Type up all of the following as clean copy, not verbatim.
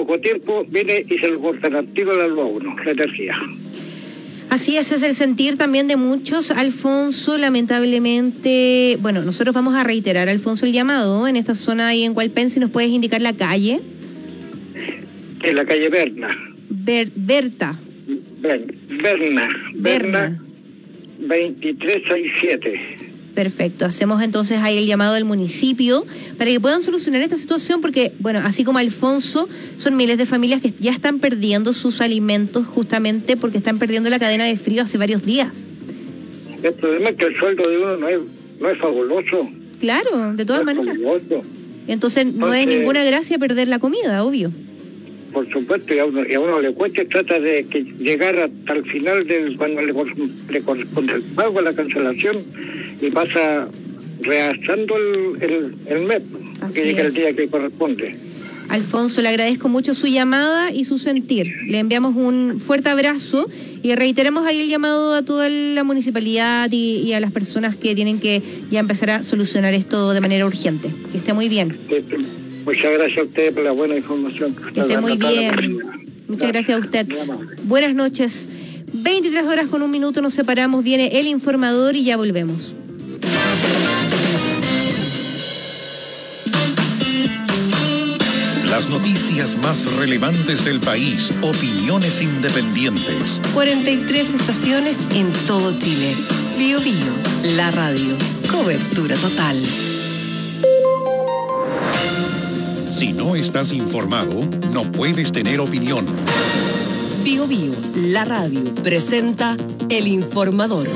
poco tiempo viene y se lo cortan al tiro la luz a uno, la energía. Así es el sentir también de muchos, Alfonso, lamentablemente. Bueno, nosotros vamos a reiterar, Alfonso, el llamado en esta zona ahí en Hualpén. Si nos puedes indicar la calle. En la calle Berna. Berna. 2367. Perfecto, hacemos entonces ahí el llamado al municipio para que puedan solucionar esta situación, porque, bueno, así como Alfonso, son miles de familias que ya están perdiendo sus alimentos justamente porque están perdiendo la cadena de frío hace varios días. El problema es que el sueldo de uno no es fabuloso. Claro, de todas maneras. Fabuloso. Entonces no es ninguna gracia perder la comida, obvio. Por supuesto, y a uno le cuesta, trata de que llegar hasta el final cuando le corresponde el pago, la cancelación, y pasa reasando el mes, que llega el día que corresponde. Alfonso, le agradezco mucho su llamada y su sentir. Le enviamos un fuerte abrazo y reiteramos ahí el llamado a toda la municipalidad y a las personas que tienen que ya empezar a solucionar esto de manera urgente. Que esté muy bien. Muchas gracias a usted por la buena información. Que esté muy bien. Muchas gracias a usted. Buenas noches. 23:01, nos separamos. Viene el informador y ya volvemos. Las noticias más relevantes del país, opiniones independientes. 43 estaciones en todo Chile. Bío Bío, la radio. Cobertura total. Si no estás informado, no puedes tener opinión. Bío Bío, la radio, presenta El Informador.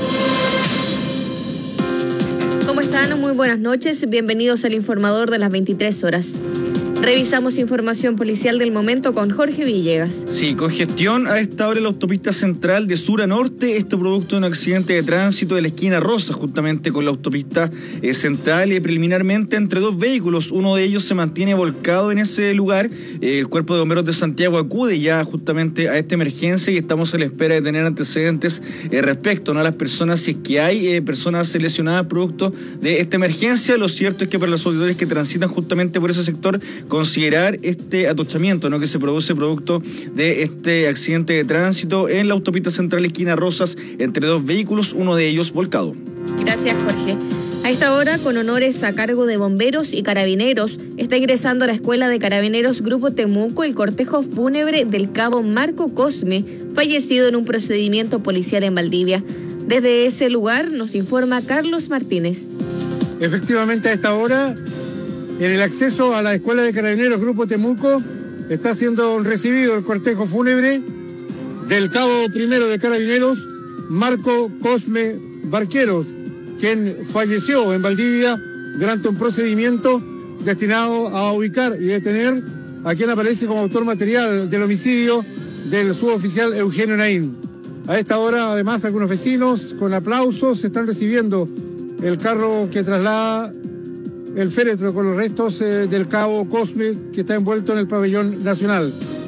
¿Cómo están? Muy buenas noches. Bienvenidos al Informador de las 23 horas. Revisamos información policial del momento con Jorge Villegas. Sí, congestión a esta hora en la autopista central de sur a norte, esto producto de un accidente de tránsito de la esquina Rosa, justamente con la autopista central, y preliminarmente entre dos vehículos, uno de ellos se mantiene volcado en ese lugar. El Cuerpo de Bomberos de Santiago acude ya justamente a esta emergencia y estamos a la espera de tener antecedentes respecto, ¿no?, a las personas, si es que hay personas lesionadas producto de esta emergencia. Lo cierto es que para los auditores que transitan justamente por ese sector, considerar este atochamiento, ¿no?, que se produce producto de este accidente de tránsito en la autopista central esquina Rosas entre dos vehículos, uno de ellos volcado. Gracias, Jorge. A esta hora, con honores a cargo de bomberos y carabineros, está ingresando a la Escuela de Carabineros Grupo Temuco el cortejo fúnebre del cabo Marco Cosme, fallecido en un procedimiento policial en Valdivia. Desde ese lugar nos informa Carlos Martínez. Efectivamente, a esta hora, en el acceso a la Escuela de Carabineros Grupo Temuco, está siendo recibido el cortejo fúnebre del cabo primero de Carabineros, Marco Cosme Barqueros, quien falleció en Valdivia durante un procedimiento destinado a ubicar y detener a quien aparece como autor material del homicidio del suboficial Eugenio Naín. A esta hora, además, algunos vecinos, con aplausos, están recibiendo el carro que traslada el féretro con los restos del cabo Cosme, que está envuelto en el pabellón nacional.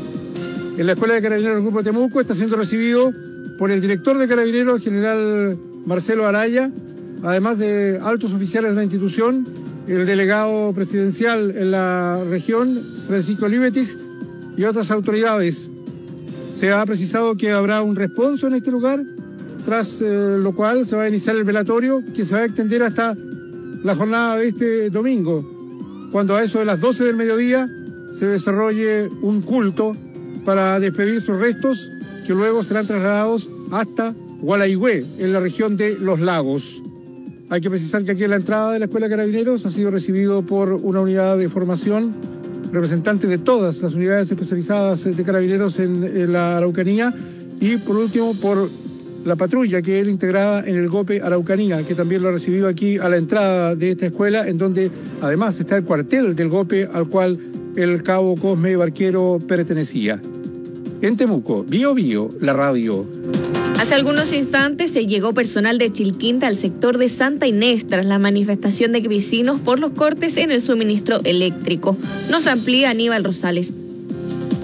En la Escuela de Carabineros Grupo Temuco está siendo recibido por el director de Carabineros, general Marcelo Araya, además de altos oficiales de la institución, el delegado presidencial en la región, Francisco Libetig, y otras autoridades. Se ha precisado que habrá un responso en este lugar, tras lo cual se va a iniciar el velatorio, que se va a extender hasta la jornada de este domingo, cuando a eso de las 12 del mediodía se desarrolle un culto para despedir sus restos, que luego serán trasladados hasta Gualaigüe, en la región de Los Lagos. Hay que precisar que aquí en la entrada de la Escuela de Carabineros ha sido recibido por una unidad de formación, representantes de todas las unidades especializadas de Carabineros en la Araucanía, y por último por la patrulla que él integraba en el GOPE Araucanía, que también lo ha recibido aquí a la entrada de esta escuela, en donde además está el cuartel del GOPE al cual el cabo Cosme Barquero pertenecía. En Temuco, Bío Bío, la radio. Hace algunos instantes se llegó personal de Chilquinta al sector de Santa Inés tras la manifestación de vecinos por los cortes en el suministro eléctrico. Nos amplía Aníbal Rosales.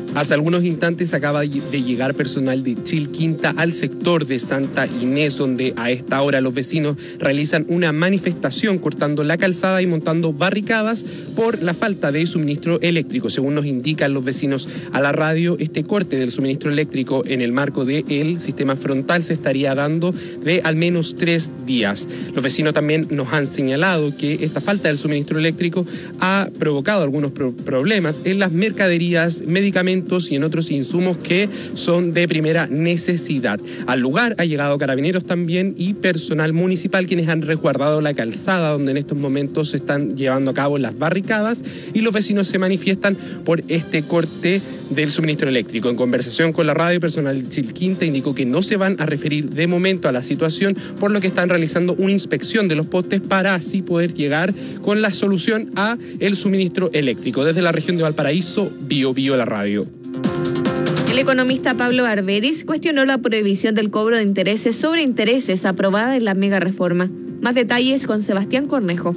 Hace algunos instantes acaba de llegar personal de Chilquinta al sector de Santa Inés, donde a esta hora los vecinos realizan una manifestación cortando la calzada y montando barricadas por la falta de suministro eléctrico. Según nos indican los vecinos a la radio, este corte del suministro eléctrico en el marco del sistema frontal se estaría dando de al menos 3 días. Los vecinos también nos han señalado que esta falta del suministro eléctrico ha provocado algunos problemas en las mercaderías, medicamentos y en otros insumos que son de primera necesidad. Al lugar ha llegado carabineros también y personal municipal, quienes han resguardado la calzada donde en estos momentos se están llevando a cabo las barricadas, y los vecinos se manifiestan por este corte del suministro eléctrico. En conversación con la radio, personal de Chilquinta indicó que no se van a referir de momento a la situación, por lo que están realizando una inspección de los postes para así poder llegar con la solución a el suministro eléctrico. Desde la región de Valparaíso, Bio Bio la radio. El economista Pablo Barberis cuestionó la prohibición del cobro de intereses sobre intereses aprobada en la mega reforma. Más detalles con Sebastián Cornejo.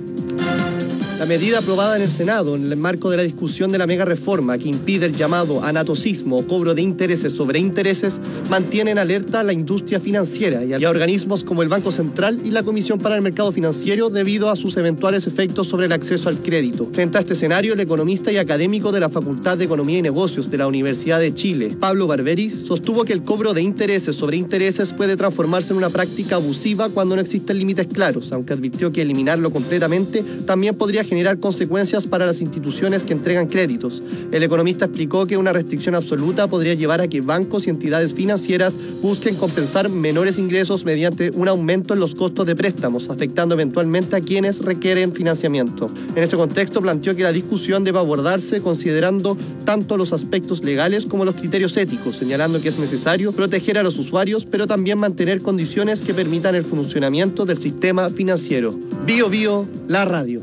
La medida aprobada en el Senado en el marco de la discusión de la mega reforma que impide el llamado anatocismo o cobro de intereses sobre intereses mantiene en alerta a la industria financiera y a organismos como el Banco Central y la Comisión para el Mercado Financiero debido a sus eventuales efectos sobre el acceso al crédito. Frente a este escenario, el economista y académico de la Facultad de Economía y Negocios de la Universidad de Chile, Pablo Barberis, sostuvo que el cobro de intereses sobre intereses puede transformarse en una práctica abusiva cuando no existen límites claros, aunque advirtió que eliminarlo completamente también podría generar consecuencias para las instituciones que entregan créditos. El economista explicó que una restricción absoluta podría llevar a que bancos y entidades financieras busquen compensar menores ingresos mediante un aumento en los costos de préstamos, afectando eventualmente a quienes requieren financiamiento. En ese contexto planteó que la discusión debe abordarse considerando tanto los aspectos legales como los criterios éticos, señalando que es necesario proteger a los usuarios, pero también mantener condiciones que permitan el funcionamiento del sistema financiero. Bio Bio, la radio.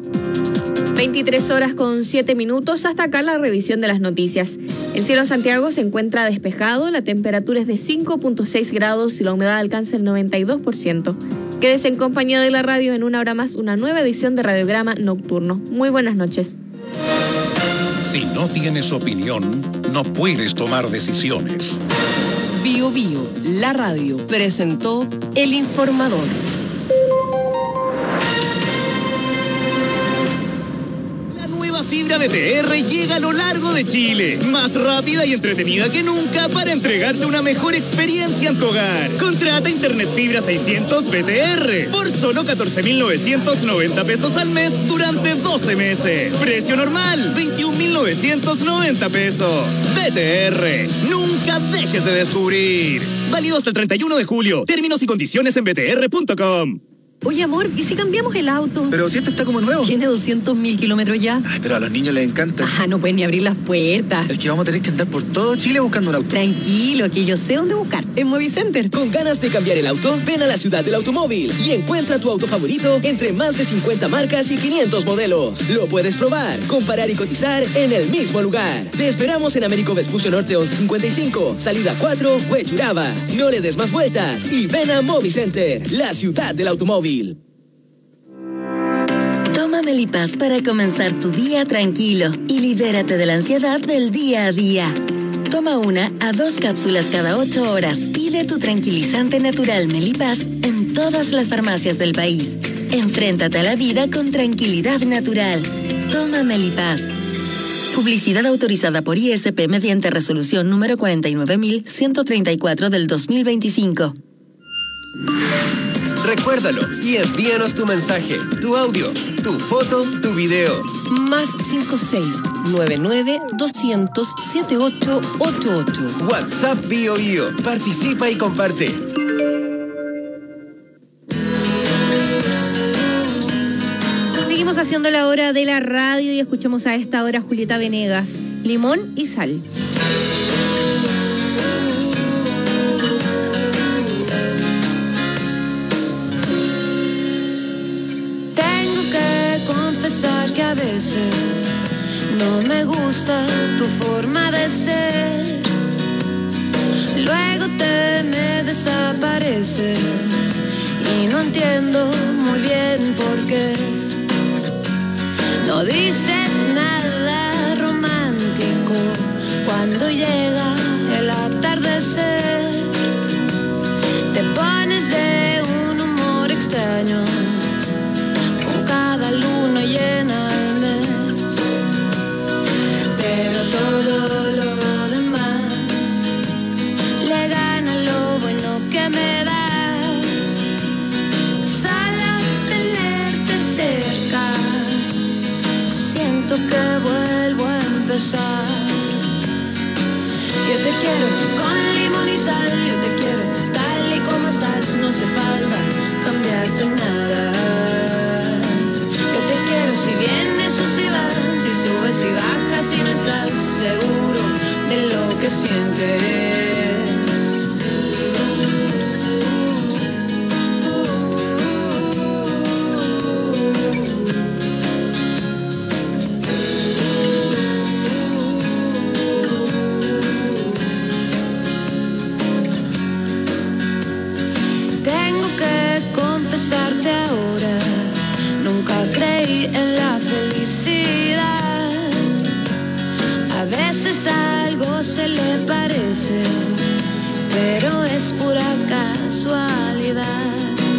23 horas con 7 minutos, hasta acá la revisión de las noticias. El cielo en Santiago se encuentra despejado, la temperatura es de 5.6 grados y la humedad alcanza el 92%. Quédese en compañía de la radio. En una hora más, una nueva edición de Radiograma Nocturno. Muy buenas noches. Si no tienes opinión, no puedes tomar decisiones. Bio Bio, la radio, presentó El Informador. Fibra BTR llega a lo largo de Chile, más rápida y entretenida que nunca para entregarte una mejor experiencia en tu hogar. Contrata Internet Fibra 600 BTR por solo 14.990 pesos al mes durante 12 meses. Precio normal, 21.990 pesos. BTR, nunca dejes de descubrir. Válido hasta el 31 de julio. Términos y condiciones en btr.com. Oye, amor, ¿y si cambiamos el auto? Pero si este está como nuevo. Tiene 200.000 kilómetros ya. Ay, pero a los niños les encanta. No pueden ni abrir las puertas. Es que vamos a tener que andar por todo Chile buscando un auto. Tranquilo, que yo sé dónde buscar. En Movicenter. Con ganas de cambiar el auto, ven a la ciudad del automóvil y encuentra tu auto favorito entre más de 50 marcas y 500 modelos. Lo puedes probar, comparar y cotizar en el mismo lugar. Te esperamos en Américo Vespucio Norte 1155, salida 4, Huechuraba. No le des más vueltas y ven a Movicenter, la ciudad del automóvil. Toma Melipaz para comenzar tu día tranquilo y libérate de la ansiedad del día a día. Toma 1 a 2 cápsulas cada 8 horas. Pide tu tranquilizante natural Melipaz en todas las farmacias del país. Enfréntate a la vida con tranquilidad natural. Toma Melipaz. Publicidad autorizada por ISP mediante resolución número 49.134 del 2025. Recuérdalo y envíanos tu mensaje, tu audio, tu foto, tu video. Más 56-99-200-7888. WhatsApp Bio Bio. Participa y comparte. Seguimos haciendo la hora de la radio y escuchamos a esta hora a Julieta Venegas. Limón y sal. Que a veces no me gusta tu forma de ser. Luego te me desapareces y no entiendo muy bien por qué. No dices nada romántico cuando Cuando llega el atardecer, te pones de un humor extraño, con cada luna llena al mes. Pero todo lo demás le gana lo bueno que me das. Solo tenerte cerca, siento que vuelvo a empezar. Yo te quiero con limón y sal, yo te quiero tal y como estás, no hace falta cambiarte nada. Yo te quiero si vienes o si vas, si subes y bajas y no estás seguro de lo que sientes. Confesarte ahora, nunca creí en la felicidad. A veces algo se le parece, pero es pura casualidad.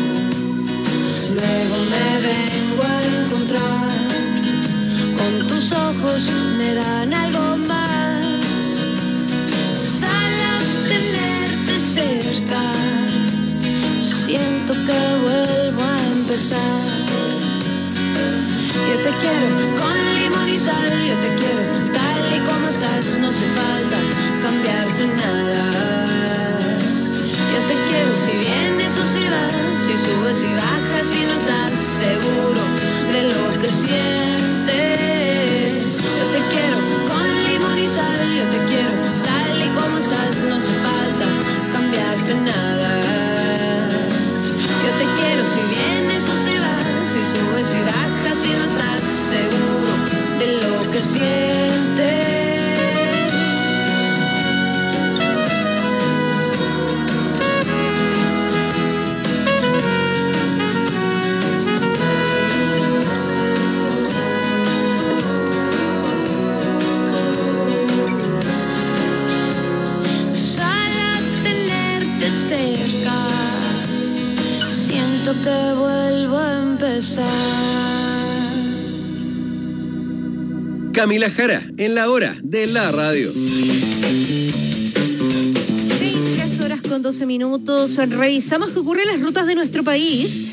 Luego me vengo a encontrar con tus ojos, me dan algo más. Solo tenerte cerca, siento que vuelvo a empezar. Yo te quiero con limón y sal, yo te quiero tal y como estás, no hace falta cambiarte nada. Yo te quiero si vienes o si vas, si subes y bajas y no estás seguro de lo que sientes. Yo te quiero con limón y sal, yo te quiero tal y como estás, no hace falta cambiarte nada. Yo te quiero si vienes o si vas, si subes y bajas y no estás seguro de lo que sientes. Solo tenerte cerca, siento que vuelvo a empezar. Camila Jara, en la hora de la radio. 23 horas con 12 minutos. Revisamos qué ocurre en las rutas de nuestro país.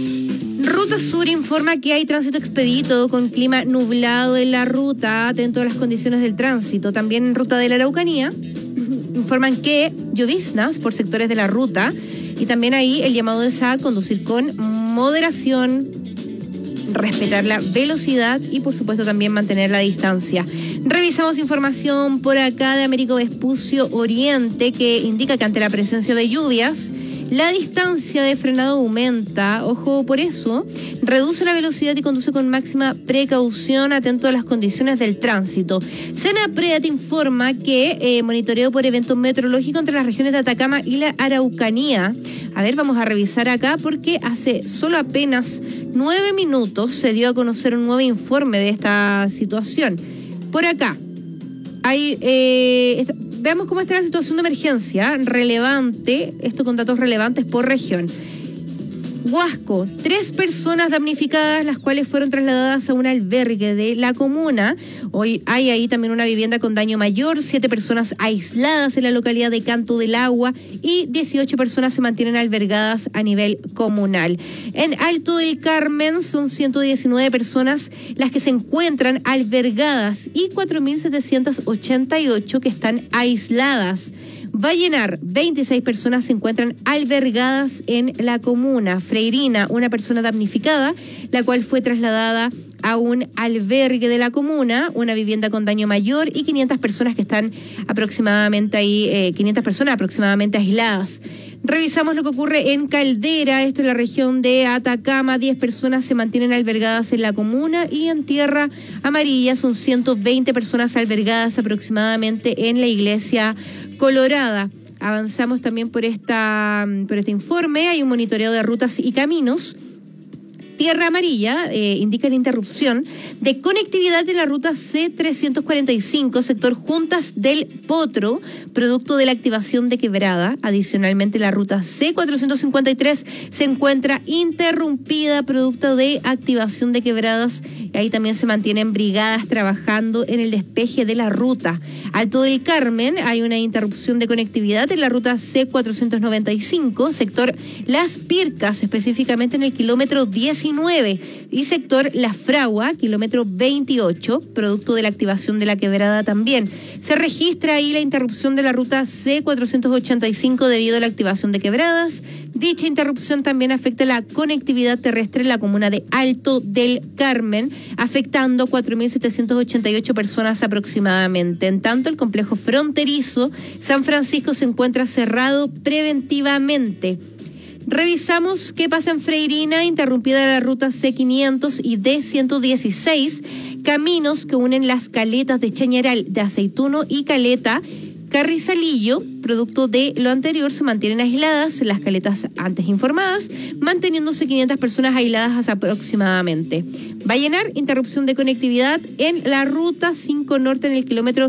Ruta Sur informa que hay tránsito expedito con clima nublado en la ruta, atento a las condiciones del tránsito. También en ruta de la Araucanía informan que lloviznas por sectores de la ruta. Y también ahí el llamado es a conducir con moderación, respetar la velocidad y por supuesto también mantener la distancia. Revisamos información por acá de Américo Vespucio Oriente que indica que ante la presencia de lluvias, la distancia de frenado aumenta. Ojo por eso, reduce la velocidad y conduce con máxima precaución, atento a las condiciones del tránsito. Senapred informa que monitoreo por eventos meteorológicos entre las regiones de Atacama y la Araucanía. A ver, vamos a revisar acá porque hace solo apenas 9 minutos se dio a conocer un nuevo informe de esta situación. Por acá hay... veamos cómo está la situación de emergencia relevante, esto con datos relevantes por región. Huasco, 3 personas damnificadas, las cuales fueron trasladadas a un albergue de la comuna. Hoy hay ahí también una vivienda con daño mayor, 7 personas aisladas en la localidad de Canto del Agua y 18 personas se mantienen albergadas a nivel comunal. En Alto del Carmen son 119 personas las que se encuentran albergadas y 4.788 que están aisladas. Vallenar, 26 personas se encuentran albergadas en la comuna. Freirina, una persona damnificada, la cual fue trasladada a un albergue de la comuna, una vivienda con daño mayor y 500 personas que están aproximadamente ahí, 500 personas aproximadamente aisladas. Revisamos lo que ocurre en Caldera, esto en la región de Atacama, 10 personas se mantienen albergadas en la comuna y en Tierra Amarilla son 120 personas albergadas aproximadamente en la iglesia Colorada. Avanzamos también por este informe, hay un monitoreo de rutas y caminos Tierra amarilla indica la interrupción de conectividad de la ruta C345, sector Juntas del Potro, producto de la activación de quebrada. Adicionalmente, la ruta C453 se encuentra interrumpida, producto de activación de quebradas. Ahí también se mantienen brigadas trabajando en el despeje de la ruta. Alto del Carmen, hay una interrupción de conectividad en la ruta C495, sector Las Pircas, específicamente en el kilómetro 19, y sector La Fragua, kilómetro 28, producto de la activación de la quebrada también. Se registra ahí la interrupción de la ruta C485 debido a la activación de quebradas. Dicha interrupción también afecta la conectividad terrestre en la comuna de Alto del Carmen, afectando 4.788 personas aproximadamente. En tanto, el complejo fronterizo San Francisco se encuentra cerrado preventivamente. Revisamos qué pasa en Freirina, interrumpida la ruta C500 y D116, caminos que unen las caletas de Chañaral, de Aceituno y Caleta Carrizalillo. Producto de lo anterior, se mantienen aisladas las caletas antes informadas, manteniéndose 500 personas aisladas aproximadamente. Vallenar, interrupción de conectividad en la ruta 5 Norte en el kilómetro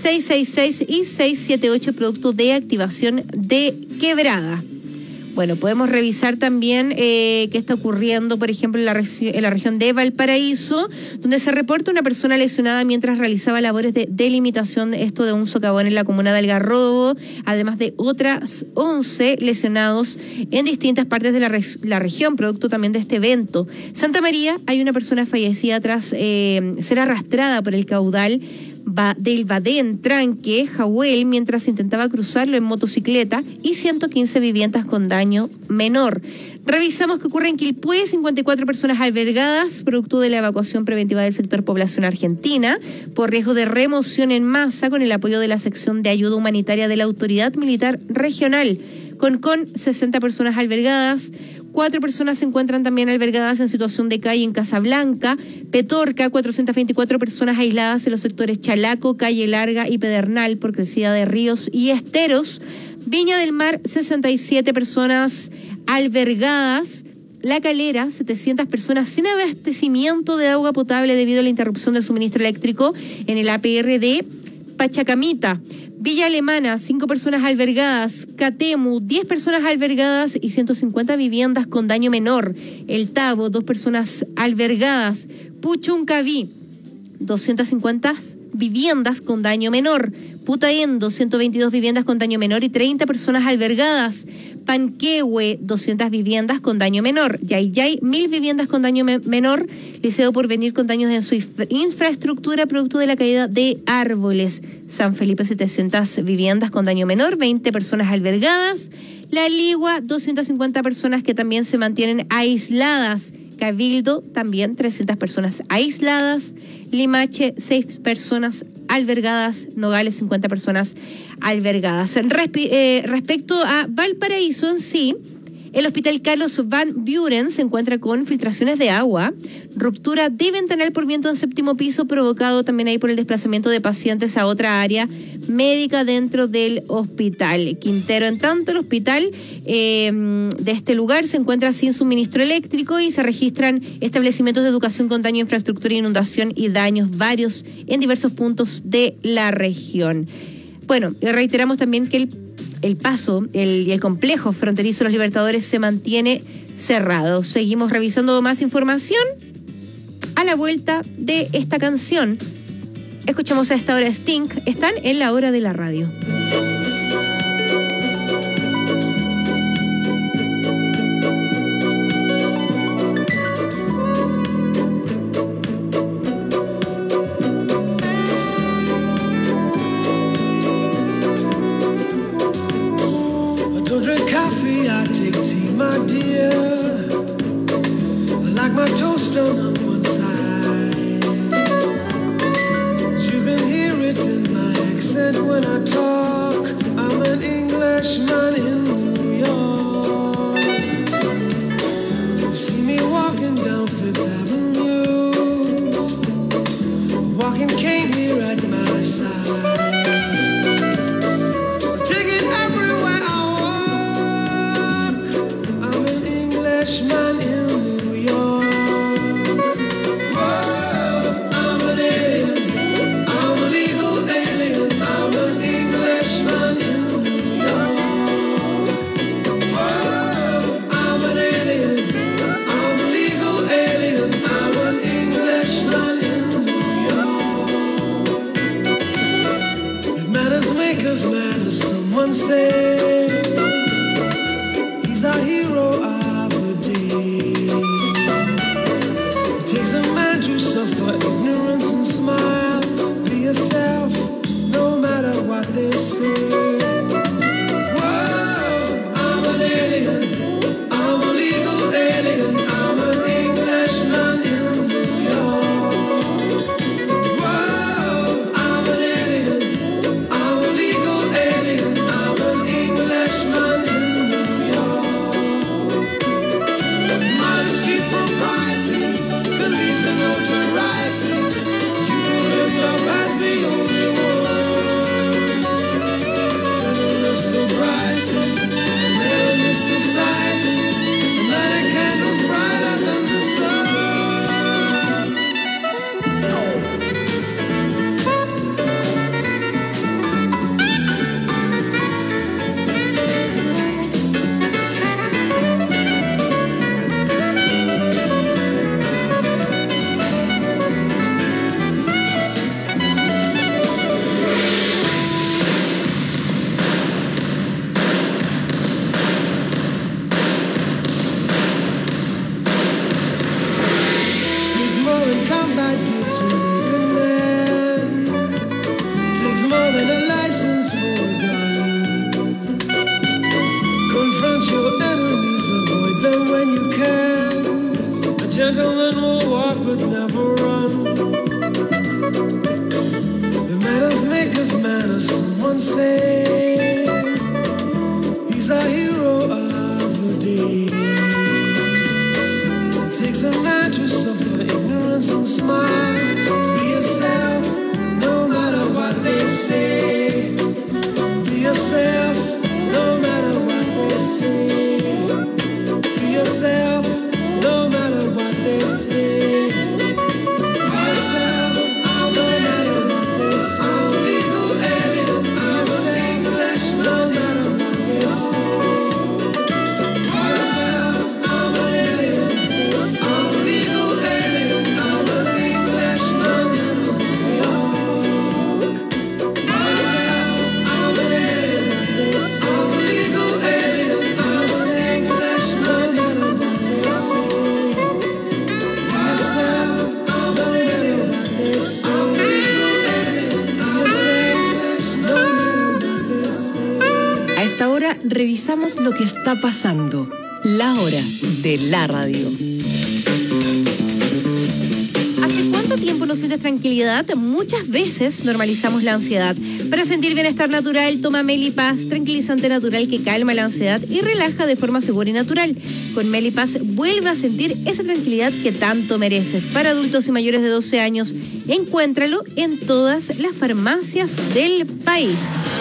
666 y 678, producto de activación de quebrada. Bueno, podemos revisar también qué está ocurriendo, por ejemplo, en la región de Valparaíso, donde se reporta una persona lesionada mientras realizaba labores de delimitación, esto de un socavón en la comuna de Algarrobo, además de otras 11 lesionados en distintas partes de la región, producto también de este evento. Santa María, hay una persona fallecida tras ser arrastrada por el caudal del Badén Tranque, Jahuel, mientras intentaba cruzarlo en motocicleta, y 115 viviendas con daño menor. Revisamos qué ocurre en Quilpué, 54 personas albergadas, producto de la evacuación preventiva del sector población argentina, por riesgo de remoción en masa, con el apoyo de la sección de ayuda humanitaria de la Autoridad Militar Regional. Con 60 personas albergadas, 4 personas se encuentran también albergadas en situación de calle en Casablanca, Petorca, 424 personas aisladas en los sectores Chalaco, Calle Larga y Pedernal por crecida de ríos y esteros, Viña del Mar, 67 personas albergadas, La Calera, 700 personas sin abastecimiento de agua potable debido a la interrupción del suministro eléctrico en el APR de Pachacamita. Villa Alemana, 5 personas albergadas. Catemu, 10 personas albergadas y 150 viviendas con daño menor. El Tabo, 2 personas albergadas. Puchuncaví, 250 viviendas con daño menor. Putaendo, 122 viviendas con daño menor y 30 personas albergadas. Panquehue, 200 viviendas con daño menor. Yayay, 1.000 viviendas con daño menor. Liceo Porvenir con daños en su infraestructura producto de la caída de árboles. San Felipe, 700 viviendas con daño menor, 20 personas albergadas. La Ligua, 250 personas que también se mantienen aisladas. Cabildo, también 300 personas aisladas. Limache, 6 personas albergadas. Nogales, 50 personas albergadas. Respecto a Valparaíso en sí, el Hospital Carlos Van Buren se encuentra con filtraciones de agua, ruptura de ventanal por viento en 7º piso, provocado también ahí por el desplazamiento de pacientes a otra área médica dentro del hospital. Quintero, en tanto, el hospital de este lugar se encuentra sin suministro eléctrico y se registran establecimientos de educación con daño a infraestructura, inundación y daños varios en diversos puntos de la región. Bueno, reiteramos también que el paso y el complejo fronterizo de los Libertadores se mantiene cerrado. Seguimos revisando más información a la vuelta de esta canción. Escuchamos a esta hora Sting. Están en la hora de la radio. My dear, I like my toast on one side. You can hear it in my accent when I talk. I'm an Englishman in New York. You see me walking down Fifth Avenue, walking cane here at my side. someone say he's our hero of the day. It takes a man to suffer ignorance and smile. Be yourself, no matter what they say. Whoa, I'm an alien. I'm a legal alien. I'm an Englishman in New York. Whoa, I'm an alien. I'm a legal alien. I'm an Englishman in New York. Modesty, propriety, the lead to notoriety. You live love as the only one. Gentleness, sobriety, and in society. Light a candles brighter than the sun. Takes more than combat gear to make a man. Takes more than a license for a gun. Confront your enemies, avoid them when you can. A gentleman will walk but never run. The manners make of manners, someone say. He's the hero of the day. It takes a man to suffer ignorance and smile. Be yourself, no matter what they say. Be yourself, no matter what they say. Be yourself, no matter what they say. Be yourself, no matter what they say. I'm a legal alien. I'm an Englishman, no matter what they say. Be yourself, I'm an alien. I'm a legal alien. I'm an Englishman, no matter what they say. Be yourself, I'm an alien. I'm a legal alien. I'm an Englishman, no matter what they say. Be yourself, I'm an alien. I'm a legal alien. I'm an Englishman, no matter what they say. A esta hora revisamos lo que está pasando. La hora de la radio. ¿Hace cuánto tiempo no sientes tranquilidad? Muchas veces normalizamos la ansiedad. Para sentir bienestar natural, toma Melipaz, tranquilizante natural que calma la ansiedad y relaja de forma segura y natural. Con Melipaz vuelve a sentir esa tranquilidad que tanto mereces. Para adultos y mayores de 12 años, encuéntralo en todas las farmacias del país.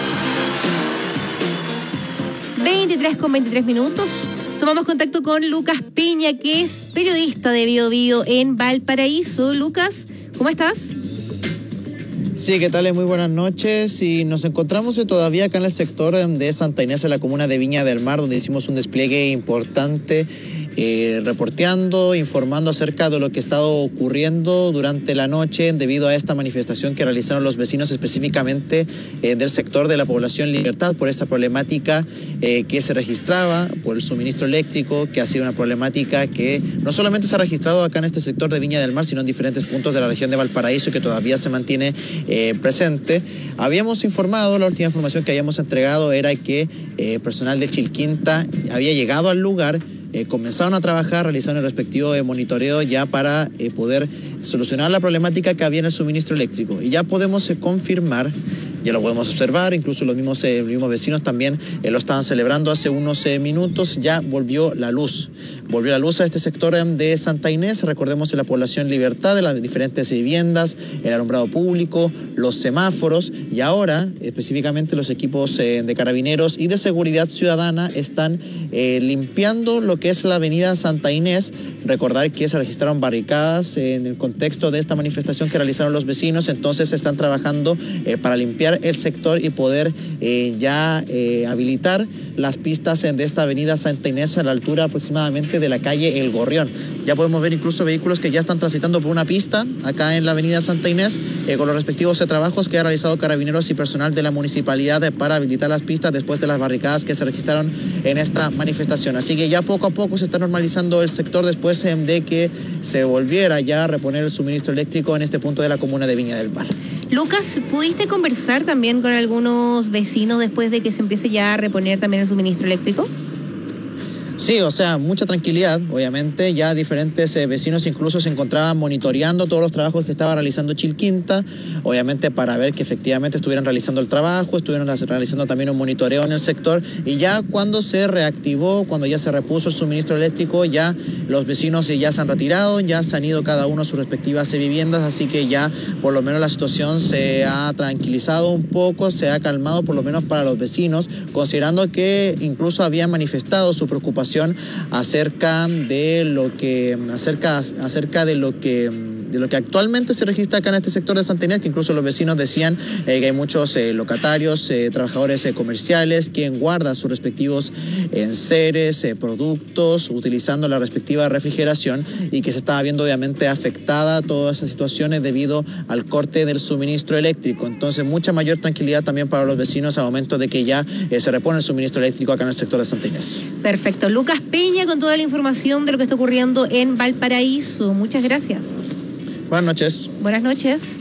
23:23. Tomamos contacto con Lucas Piña, que es periodista de Bio Bio en Valparaíso. Lucas, ¿cómo estás? Sí, ¿qué tal? Muy buenas noches. Y nos encontramos todavía acá en el sector de Santa Inés, en la comuna de Viña del Mar, donde hicimos un despliegue importante, reporteando, informando acerca de lo que ha estado ocurriendo durante la noche debido a esta manifestación que realizaron los vecinos, específicamente del sector de la población Libertad, por esta problemática que se registraba por el suministro eléctrico, que ha sido una problemática que no solamente se ha registrado acá en este sector de Viña del Mar, sino en diferentes puntos de la región de Valparaíso, que todavía se mantiene presente. Habíamos informado, la última información que habíamos entregado era que personal de Chilquinta había llegado al lugar, comenzaron a trabajar, realizaron el respectivo monitoreo ya para poder solucionar la problemática que había en el suministro eléctrico. Y ya podemos confirmar, ya lo podemos observar, incluso los mismos vecinos también lo estaban celebrando hace unos minutos, ya volvió la luz. Volvió la luz a este sector de Santa Inés, recordemos en la población Libertad, de las diferentes viviendas, el alumbrado público, los semáforos, y ahora específicamente los equipos de carabineros y de seguridad ciudadana están limpiando lo que es la avenida Santa Inés. Recordar que se registraron barricadas en el contexto de esta manifestación que realizaron los vecinos, entonces están trabajando para limpiar limpiar el sector y poder ya habilitar las pistas de esta avenida Santa Inés a la altura aproximadamente de la calle El Gorrión. Ya podemos ver incluso vehículos que ya están transitando por una pista acá en la avenida Santa Inés con los respectivos trabajos que ha realizado Carabineros y personal de la municipalidad para habilitar las pistas después de las barricadas que se registraron en esta manifestación. Así que ya poco a poco se está normalizando el sector después de que se volviera ya a reponer el suministro eléctrico en este punto de la comuna de Viña del Mar. Lucas, ¿pudiste conversar también con algunos vecinos después de que se empiece ya a reponer también el suministro eléctrico? Sí, o sea, mucha tranquilidad, obviamente. Ya diferentes vecinos incluso se encontraban monitoreando todos los trabajos que estaba realizando Chilquinta, obviamente para ver que efectivamente estuvieran realizando el trabajo, estuvieron realizando también un monitoreo en el sector, y ya cuando se reactivó, cuando ya se repuso el suministro eléctrico, ya los vecinos ya se han retirado, ya se han ido cada uno a sus respectivas viviendas, así que ya por lo menos la situación se ha tranquilizado un poco, se ha calmado por lo menos para los vecinos, considerando que incluso habían manifestado su preocupación acerca de lo que actualmente se registra acá en este sector de Santa Inés, que incluso los vecinos decían que hay muchos locatarios, trabajadores comerciales, quien guarda sus respectivos enseres, productos, utilizando la respectiva refrigeración, y que se estaba viendo obviamente afectada todas esas situaciones debido al corte del suministro eléctrico. Entonces, mucha mayor tranquilidad también para los vecinos al momento de que ya se repone el suministro eléctrico acá en el sector de Santa Inés. Perfecto. Lucas Peña con toda la información de lo que está ocurriendo en Valparaíso. Muchas gracias. Buenas noches. Buenas noches.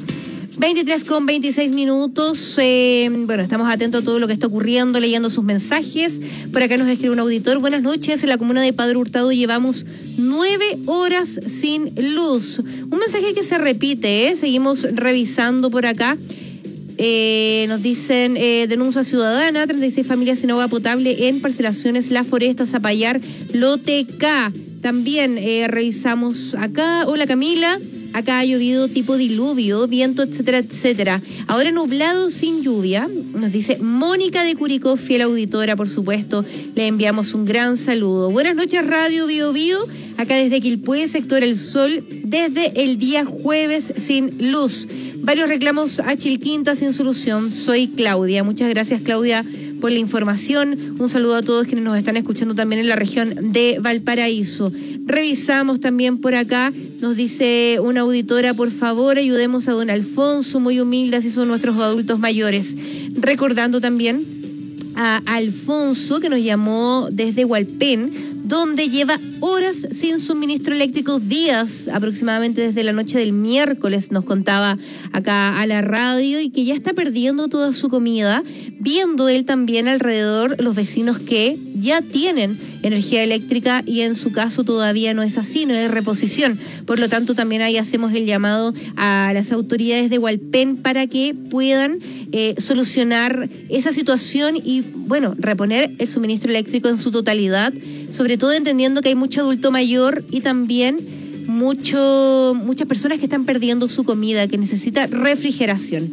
23:26. Bueno, estamos atentos a todo lo que está ocurriendo, leyendo sus mensajes. Por acá nos escribe un auditor. Buenas noches. En la comuna de Padre Hurtado llevamos 9 horas sin luz. Un mensaje que se repite, Seguimos revisando por acá. Nos dicen, denuncia ciudadana, 36 familias sin agua potable en parcelaciones La Foresta, Zapallar, Lote K. También revisamos acá. Hola Camila, acá ha llovido tipo diluvio, viento, etcétera, etcétera. Ahora nublado sin lluvia, nos dice Mónica de Curicó, fiel auditora, por supuesto. Le enviamos un gran saludo. Buenas noches, Radio Bio Bio. Acá desde Quilpué, sector El Sol, desde el día jueves sin luz. Varios reclamos a Chilquinta sin solución. Soy Claudia. Muchas gracias, Claudia, por la información. Un saludo a todos quienes nos están escuchando también en la región de Valparaíso. Revisamos también por acá. Nos dice una auditora, por favor, ayudemos a don Alfonso, muy humilde, así son nuestros adultos mayores. Recordando también a Alfonso, que nos llamó desde Hualpén, donde lleva horas sin suministro eléctrico, días aproximadamente desde la noche del miércoles, nos contaba acá a la radio, y que ya está perdiendo toda su comida, viendo él también alrededor los vecinos que ya tienen energía eléctrica y en su caso todavía no es así, no es reposición. Por lo tanto, también ahí hacemos el llamado a las autoridades de Hualpén para que puedan solucionar esa situación y, bueno, reponer el suministro eléctrico en su totalidad, sobre todo entendiendo que hay mucho adulto mayor y también muchas personas que están perdiendo su comida, que necesita refrigeración.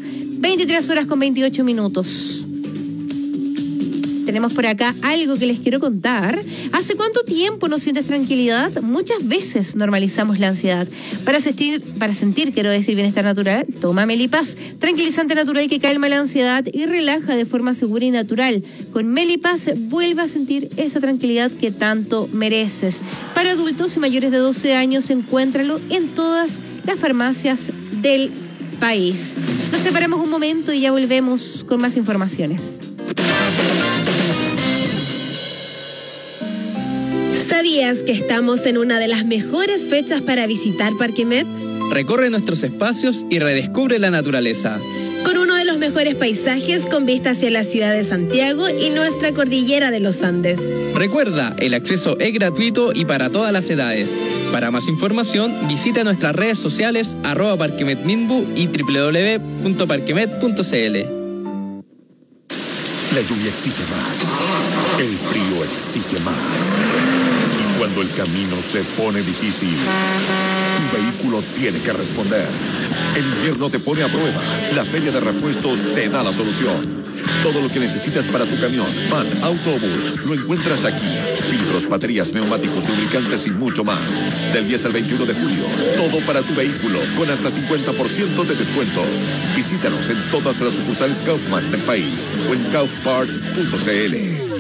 23:28. Tenemos por acá algo que les quiero contar. ¿Hace cuánto tiempo no sientes tranquilidad? Muchas veces normalizamos la ansiedad. Para sentir, bienestar natural, toma Melipaz, tranquilizante natural que calma la ansiedad y relaja de forma segura y natural. Con Melipaz vuelve a sentir esa tranquilidad que tanto mereces. Para adultos y mayores de 12 años, encuéntralo en todas las farmacias del país. Nos separamos un momento y ya volvemos con más informaciones. ¿Sabías que estamos en una de las mejores fechas para visitar Parque Met? Recorre nuestros espacios y redescubre la naturaleza. Con uno de los mejores paisajes con vista hacia la ciudad de Santiago y nuestra cordillera de los Andes. Recuerda, el acceso es gratuito y para todas las edades. Para más información, visita nuestras redes sociales @parquemetminbu y www.parquemet.cl. La lluvia exige más, el frío exige más. Y cuando el camino se pone difícil, tu vehículo tiene que responder. El invierno te pone a prueba. La Feria de Repuestos te da la solución. Todo lo que necesitas para tu camión, van, autobús, lo encuentras aquí. Filtros, baterías, neumáticos, lubricantes y mucho más. Del 10 al 21 de julio, todo para tu vehículo, con hasta 50% de descuento. Visítanos en todas las sucursales Kaufman del país o en kaufpart.cl.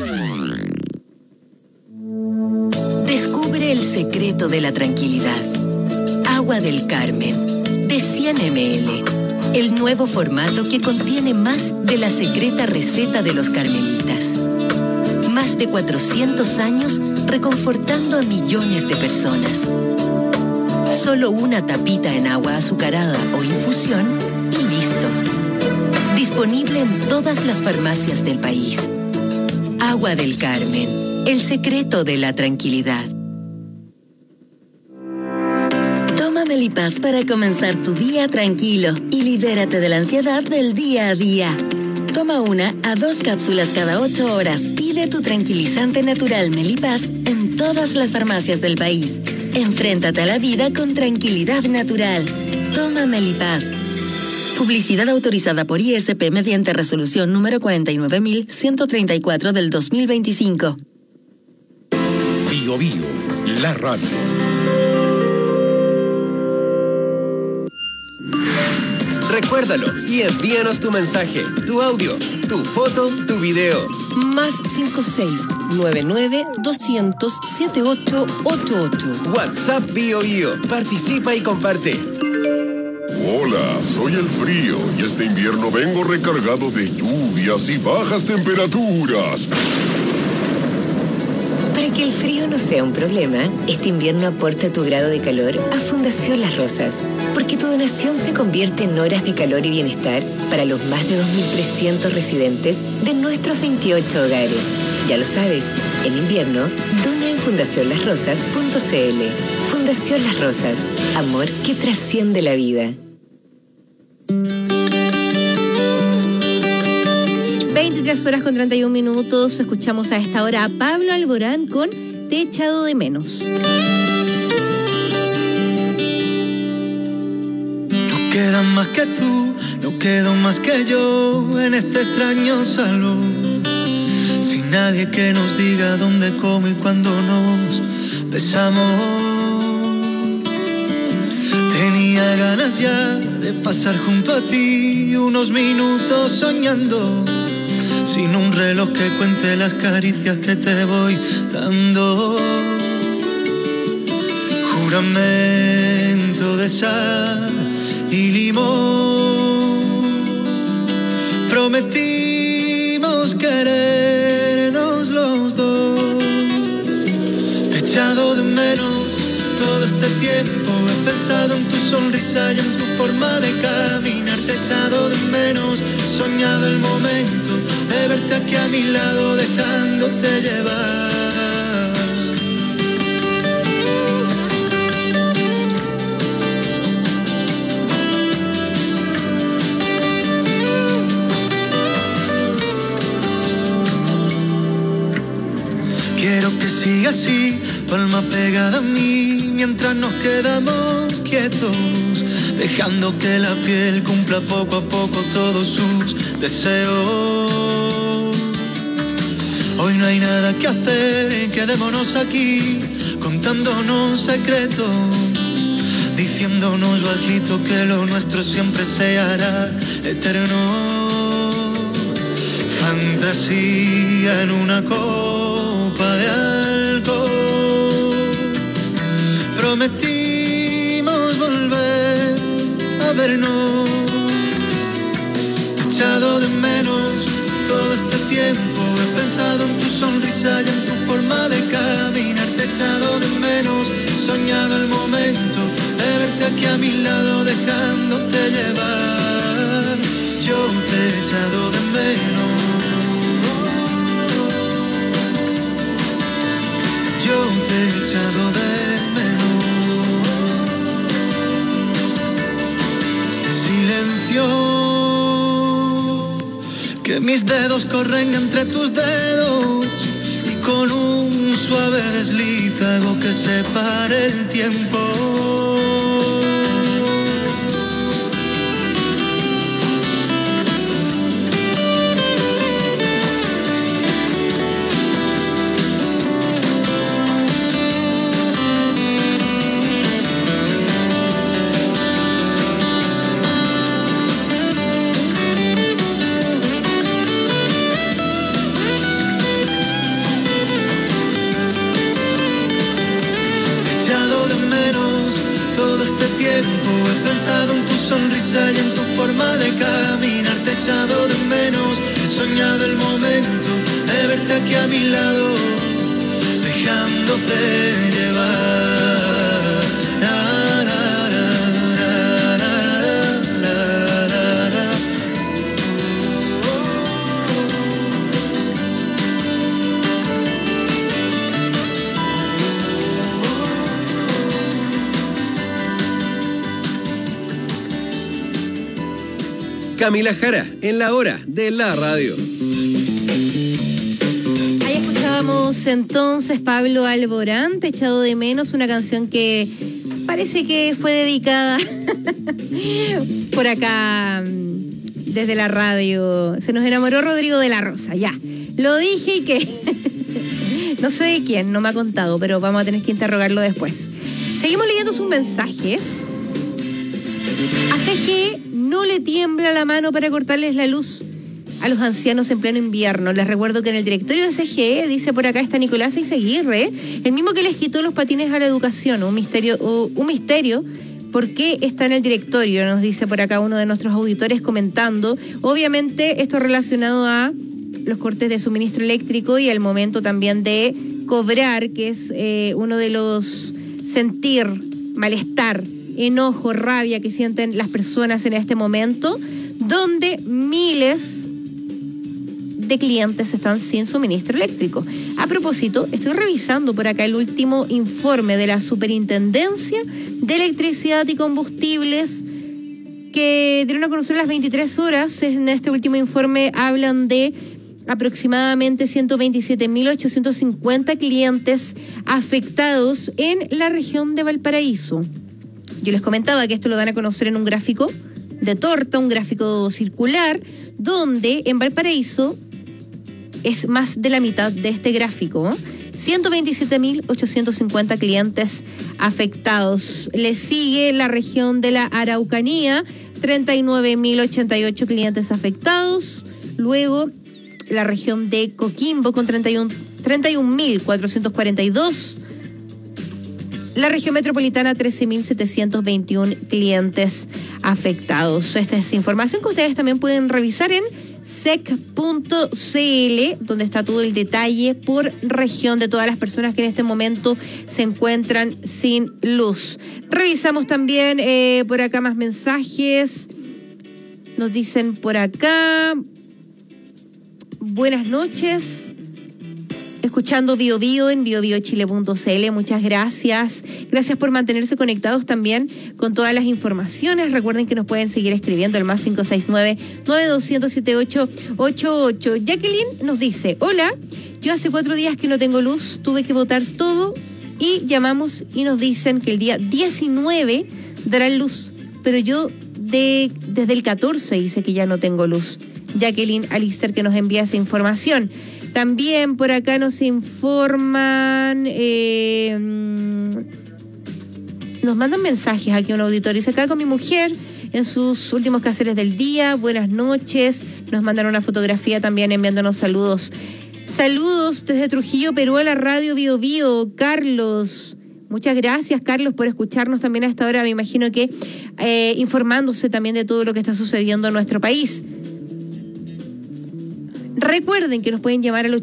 Descubre el secreto de la tranquilidad. Agua del Carmen, de 100 ml. El nuevo formato que contiene más de la secreta receta de los carmelitas. Más de 400 años reconfortando a millones de personas. Solo una tapita en agua azucarada o infusión y listo. Disponible en todas las farmacias del país. Agua del Carmen, el secreto de la tranquilidad. Toma Melipaz para comenzar tu día tranquilo y libérate de la ansiedad del día a día. Toma 1 a 2 cápsulas cada 8 horas. Pide tu tranquilizante natural Melipaz en todas las farmacias del país. Enfréntate a la vida con tranquilidad natural. Toma Melipaz. Publicidad autorizada por ISP mediante resolución número 49.134 del 2025. Bio Bio, la radio. Recuérdalo y envíanos tu mensaje, tu audio, tu foto, tu video. Más 56-99-200-7888. WhatsApp Bio Bio. Participa y comparte. Hola, soy el frío y este invierno vengo recargado de lluvias y bajas temperaturas. Para que el frío no sea un problema, este invierno aporta tu grado de calor a Fundación Las Rosas, porque tu donación se convierte en horas de calor y bienestar para los más de 2.300 residentes de nuestros 28 hogares. Ya lo sabes, en invierno, dona en fundacionlasrosas.cl. Fundación Las Rosas, amor que trasciende la vida. 23 horas con 31 minutos. Escuchamos a esta hora a Pablo Alborán con Te he echado de menos. No queda más que tú, no quedo más que yo en este extraño salón. Sin nadie que nos diga dónde, cómo y cuándo nos besamos. Tenía ganas ya de pasar junto a ti unos minutos soñando, sin un reloj que cuente las caricias que te voy dando. Juramento de sal y limón. Prometimos querernos los dos. Te he echado de menos todo este tiempo. He pensado en tu sonrisa y en tu forma de caminar. Te he echado de menos, he soñado el momento de verte aquí a mi lado, dejándote llevar. Quiero que siga así, tu alma pegada a mí, mientras nos quedamos quietos, dejando que la piel cumpla poco a poco todos sus deseos. Hoy no hay nada que hacer, quedémonos aquí, contándonos secretos, diciéndonos bajito que lo nuestro siempre se hará eterno. Fantasía en una copa de alcohol. Prometimos volver a vernos. Te he echado de menos todo este tiempo. He pensado en tu sonrisa y en tu forma de caminar. Te he echado de menos, he soñado el momento de verte aquí a mi lado, dejándote llevar. Yo te he echado de menos. Yo te he echado de menos. Silencio, que mis dedos corren entre tus dedos y con un suave desliz hago que se pare el tiempo. tiempo he pensado en tu sonrisa y en tu forma de caminar. Te he echado de menos, he soñado el momento de verte aquí a mi lado, dejándote llevar. Na, na, na, na, na, na, na, na. Camila Jara, en la hora de la radio. Ahí escuchábamos entonces Pablo Alborán, Te he echado de menos, una canción que parece que fue dedicada por acá desde la radio. Se nos enamoró Rodrigo de la Rosa, ya. Lo dije y que no sé de quién, no me ha contado, pero vamos a tener que interrogarlo después. Seguimos leyendo sus mensajes. A CGE no le tiembla la mano para cortarles la luz a los ancianos en pleno invierno. Les recuerdo que en el directorio de CGE, dice por acá, está Nicolás Eizaguirre, el mismo que les quitó los patines a la educación. Un misterio. ¿Por qué está en el directorio? Nos dice por acá uno de nuestros auditores comentando. Obviamente esto relacionado a los cortes de suministro eléctrico y el momento también de cobrar, que es uno de los sentir, malestar, enojo, rabia que sienten las personas en este momento, donde miles de clientes están sin suministro eléctrico. A propósito, estoy revisando por acá el último informe de la Superintendencia de Electricidad y Combustibles que dieron a conocer las 23 horas. En este último informe hablan de aproximadamente 127.850 clientes afectados en la región de Valparaíso. Yo les comentaba que esto lo dan a conocer en un gráfico de torta, un gráfico circular, donde en Valparaíso es más de la mitad de este gráfico, ¿no? 127.850 clientes afectados. Le sigue la región de la Araucanía, 39.088 clientes afectados. Luego la región de Coquimbo con 31.442. La región metropolitana, 13.721 clientes afectados. Esta es información que ustedes también pueden revisar en sec.cl, donde está todo el detalle por región de todas las personas que en este momento se encuentran sin luz. Revisamos también por acá más mensajes. Nos dicen por acá: buenas noches, escuchando Bio Bio en biobiochile.cl. Muchas gracias. Gracias por mantenerse conectados también con todas las informaciones. Recuerden que nos pueden seguir escribiendo al más 569-9200-7888. Jacqueline nos dice: hola, yo hace 4 días que no tengo luz, tuve que botar todo y llamamos y nos dicen que el día 19 darán luz, pero yo desde el 14 dice que ya no tengo luz. Jacqueline Alister, que nos envía esa información. También por acá nos informan, nos mandan mensajes aquí un auditorio. Dice: acá con mi mujer en sus últimos quehaceres del día. Buenas noches. Nos mandan una fotografía también enviándonos saludos. Saludos desde Trujillo, Perú, a la radio Bio Bio. Carlos. Muchas gracias, Carlos, por escucharnos también a esta hora. Me imagino que informándose también de todo lo que está sucediendo en nuestro país. Recuerden que nos pueden llamar al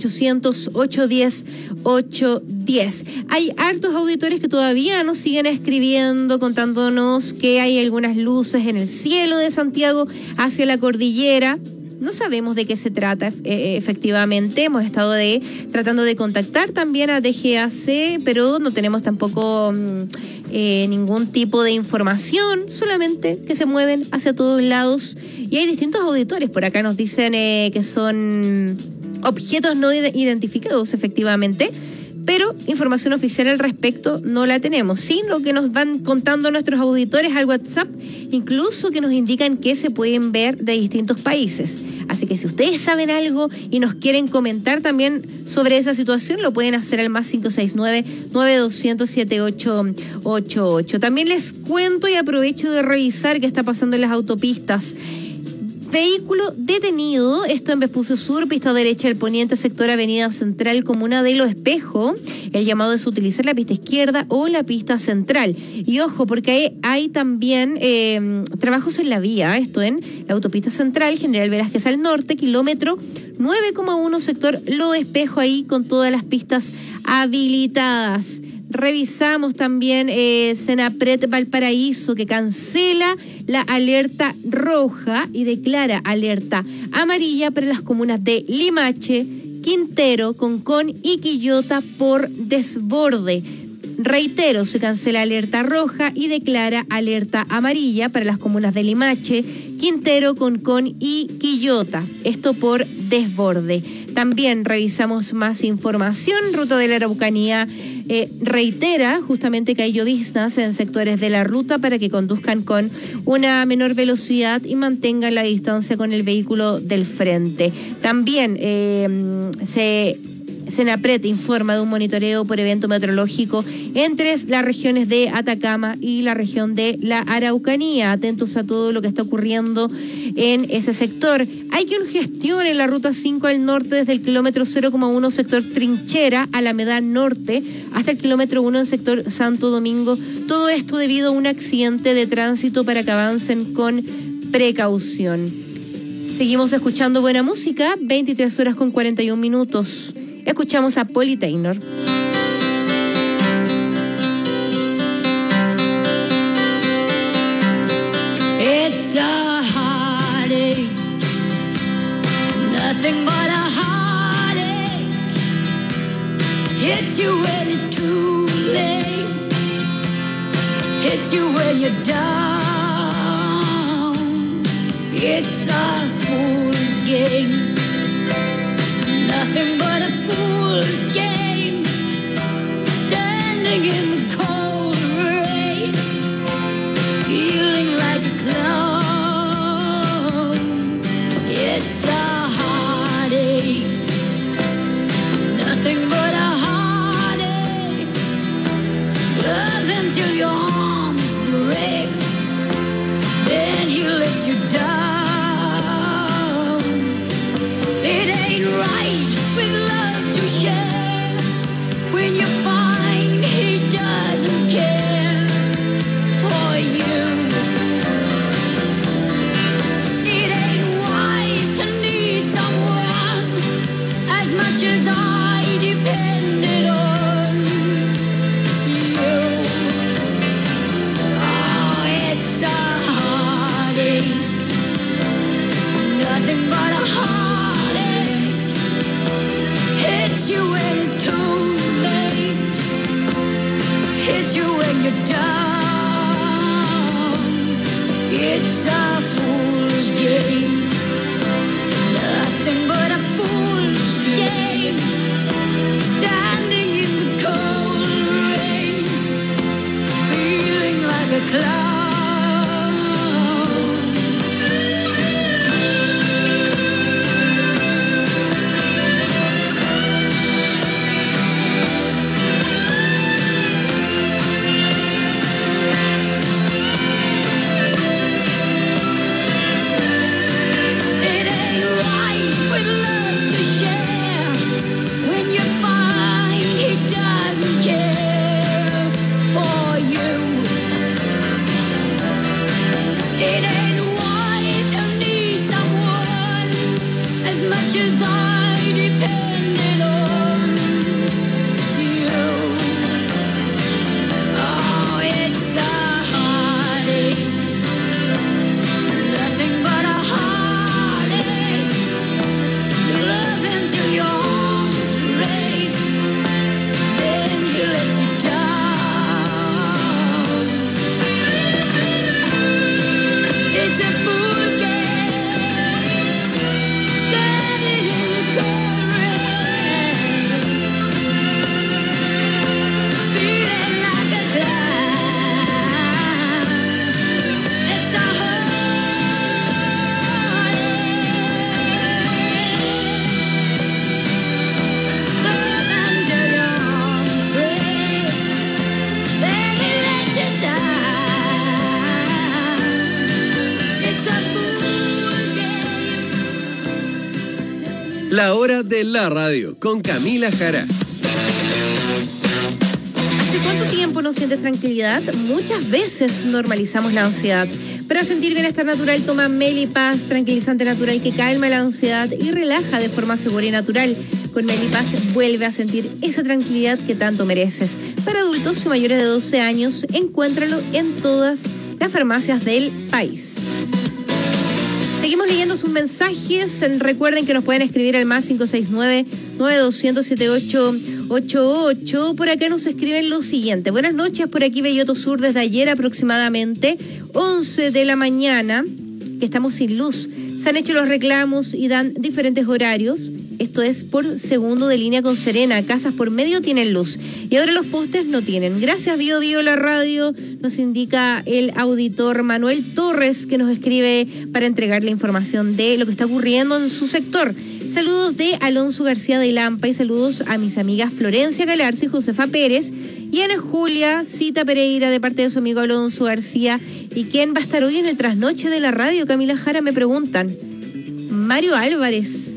800-810-810. Hay hartos auditores que todavía nos siguen escribiendo, contándonos que hay algunas luces en el cielo de Santiago hacia la cordillera. No sabemos de qué se trata efectivamente. Hemos estado tratando de contactar también a DGAC, pero no tenemos tampoco ningún tipo de información, solamente que se mueven hacia todos lados. Y hay distintos auditores. Por acá nos dicen que son objetos no identificados efectivamente, pero información oficial al respecto no la tenemos. Sí, lo que nos van contando nuestros auditores al WhatsApp, incluso que nos indican que se pueden ver de distintos países. Así que si ustedes saben algo y nos quieren comentar también sobre esa situación, lo pueden hacer al más 569-9200-7888. También les cuento y aprovecho de revisar qué está pasando en las autopistas. Vehículo detenido, esto en Vespucio Sur, pista derecha del poniente, sector Avenida Central, comuna de Los Espejos. El llamado es utilizar la pista izquierda o la pista central. Y ojo, porque hay también trabajos en la vía, esto en la autopista central, General Velázquez al norte, kilómetro 9,1, sector Los Espejos, ahí con todas las pistas habilitadas. Revisamos también Senapred Valparaíso, que cancela la alerta roja y declara alerta amarilla para las comunas de Limache, Quintero, Concón y Quillota por desborde. Reitero, se cancela alerta roja y declara alerta amarilla para las comunas de Limache, Quintero, Concón y Quillota. Esto por desborde. También revisamos más información. Ruta de la Araucanía reitera justamente que hay lloviznas en sectores de la ruta para que conduzcan con una menor velocidad y mantengan la distancia con el vehículo del frente. También Senapred informa de un monitoreo por evento meteorológico entre las regiones de Atacama y la región de la Araucanía. Atentos a todo lo que está ocurriendo en ese sector. Hay congestión en la ruta 5 al norte desde el kilómetro 0,1 sector Trinchera, Alameda Norte, hasta el kilómetro 1 en sector Santo Domingo. Todo esto debido a un accidente de tránsito, para que avancen con precaución. Seguimos escuchando buena música, 23:41. Escuchamos a Polly Taylor. It's a heartache, nothing but a heartache. Hits you when it's too late, hits you when you're down. It's a fool's game, nothing but a fool's game. Standing in the cold rain, feeling like a clown. It's a heartache, nothing but a heartache. Love until your arms break, then he lets you down. It ain't right with love to share when you find he doesn't care for you. It ain't wise to need someone as much as I depended on you. Oh, it's a heartache, nothing but a heartache. Hits you when it's too late, hits you when you're down. It's a fool's game, nothing but a fool's game. Standing in the cold rain, feeling like a clown. día de la radio con Camila Jara. ¿Hace cuánto tiempo no sientes tranquilidad? Muchas veces normalizamos la ansiedad. Para sentir bienestar natural, toma Melipaz, tranquilizante natural que calma la ansiedad y relaja de forma segura y natural. Con Melipaz vuelve a sentir esa tranquilidad que tanto mereces. Para adultos y mayores de 12 años, encuéntralo en todas las farmacias del país. Seguimos leyendo sus mensajes. Recuerden que nos pueden escribir al más 569-9200-7888. Por acá nos escriben lo siguiente. Buenas noches, por aquí Belloto Sur desde ayer aproximadamente 11 de la mañana, que estamos sin luz. Se han hecho los reclamos y dan diferentes horarios. Esto es por segundo de línea con Serena. Casas por medio tienen luz y ahora los postes no tienen. Gracias, Bio Bio la radio, nos indica el auditor Manuel Torres, que nos escribe para entregarle información de lo que está ocurriendo en su sector. Saludos de Alonso García de Lampa y saludos a mis amigas Florencia Galarza y Josefa Pérez y Ana Julia Cita Pereira de parte de su amigo Alonso García. ¿Y quién va a estar hoy en el trasnoche de la radio? Camila Jara, me preguntan. Mario Álvarez,